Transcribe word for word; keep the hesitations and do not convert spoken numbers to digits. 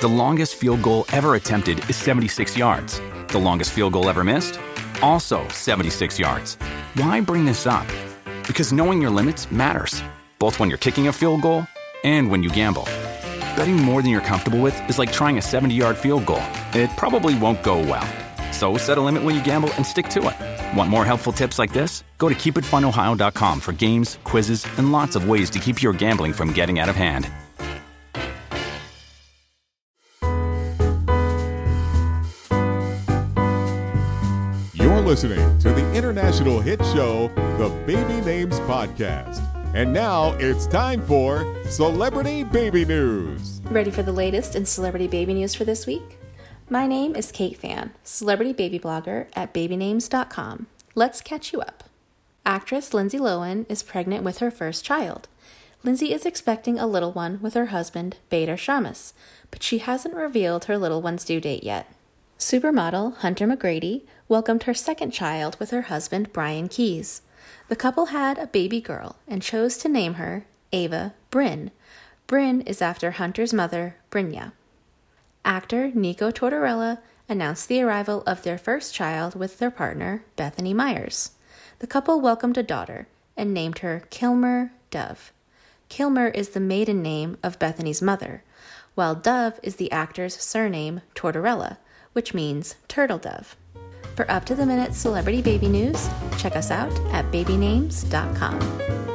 The longest field goal ever attempted is seventy-six yards. The longest field goal ever missed? Also seventy-six yards. Why bring this up? Because knowing your limits matters, both when you're kicking a field goal and when you gamble. Betting more than you're comfortable with is like trying a seventy-yard field goal. It probably won't go well. So set a limit when you gamble and stick to it. Want more helpful tips like this? Go to keep it fun ohio dot com for games, quizzes, and lots of ways to keep your gambling from getting out of hand. You're listening to the international hit show, The Baby Names Podcast. And now it's time for Celebrity Baby News. Ready for the latest in celebrity baby news for this week? My name is Kate Fan, celebrity baby blogger at baby names dot com. Let's catch you up. Actress Lindsay Lohan is pregnant with her first child. Lindsay is expecting a little one with her husband, Bader Shammas, but she hasn't revealed her little one's due date yet. Supermodel Hunter McGrady welcomed her second child with her husband, Brian Keys. The couple had a baby girl and chose to name her Ava Bryn. Bryn is after Hunter's mother, Brynja. Actor Nico Tortorella announced the arrival of their first child with their partner, Bethany Myers. The couple welcomed a daughter and named her Kilmer Dove. Kilmer is the maiden name of Bethany's mother, while Dove is the actor's surname, Tortorella, which means turtle dove. For up-to-the-minute celebrity baby news, check us out at baby names dot com.